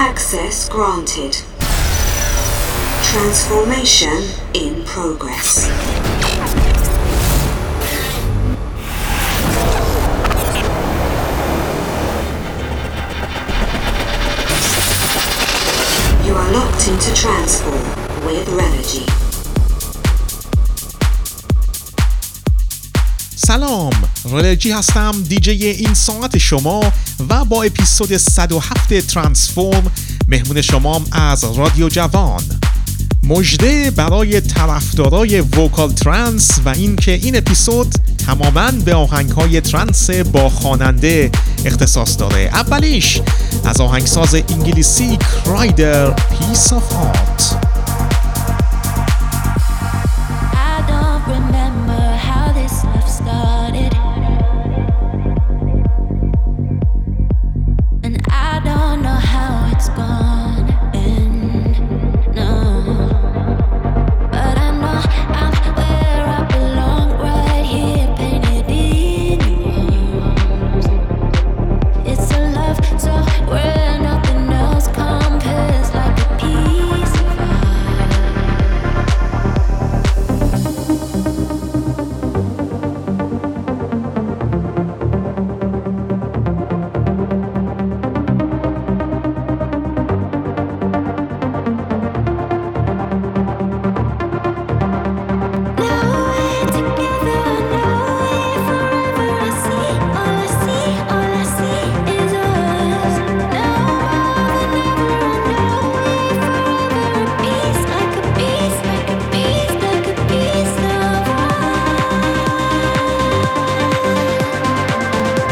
Access granted. Transformation in progress. You are locked into Transform with Renogy. سلام، رنرژی هستم، دیجی این ساعت شما و با اپیزود 107 ترانسفورم مهمون شمام از رادیو جوان. مژده برای طرفدارای وکال ترانس و اینکه این اپیزود تماماً به آهنگ‌های ترانس با خواننده اختصاص داره. اولیش از آهنگساز انگلیسی کرایدر پیس آف هارت.